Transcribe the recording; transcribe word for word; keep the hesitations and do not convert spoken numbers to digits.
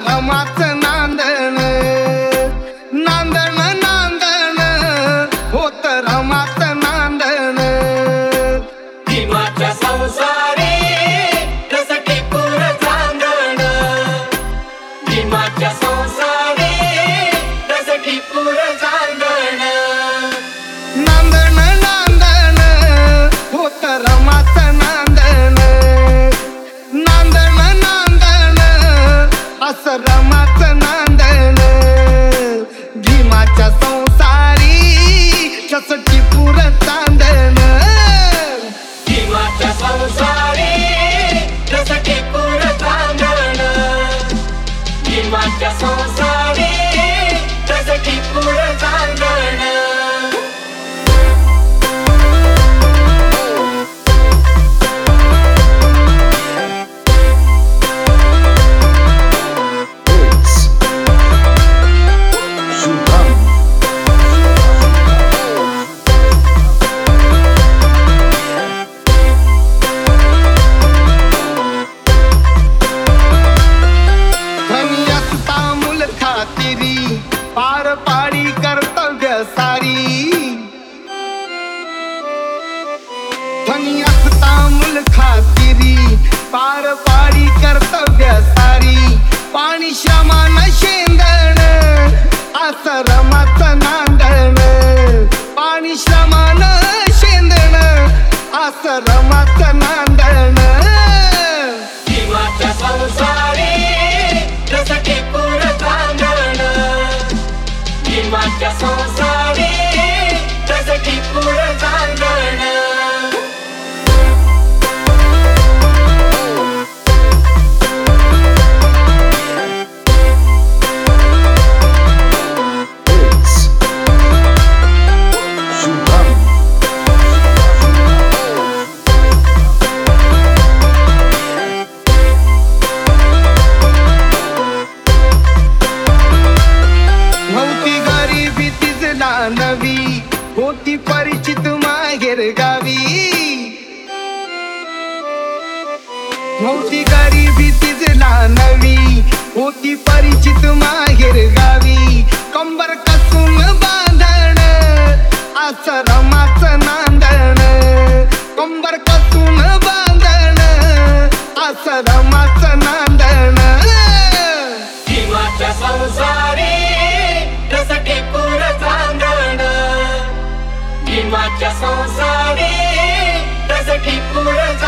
रमाचं नांदण नांदण नांदण होत रमाचं नांदण भीमाच्या संसारी रस टिपूर चांदण भीमाच्या संसारी रस टिपूर चांदण नांदण नांदण होत रमाचं नांदण नांदण नांदण असं रमाचं नांदण भीमाच्या संसारी रस टिपूर चांदण भीमाच्या संसारी रस टिपूर चांदण भीमाच्या संसारी रस टिपूर चांदण पार पाडी कर्तव्य सारी धनी असता मूल खातिरी पार पाडी कर्तव्य सारी पाणी श्रमान शेंदण असं रमाचं नांदण पाणी श्रमान शेंदण असं रमाचं नांदण भीमाच्या संसारी रस टिपूर चांदण भीमाच्या संसारी रस टिपूर चांदण नवी होती परिचित माहेर गावी होती गरीबी तिजला नवी होती परिचित माहेर गावी कंबर कसून बांधण असं रमाचं नांदण कंबर कसून बांधण असं रमाचं नांदण भीमाच्या संसारी रस टिपूर चांदण भीमाच्या संसारी रस टिपूर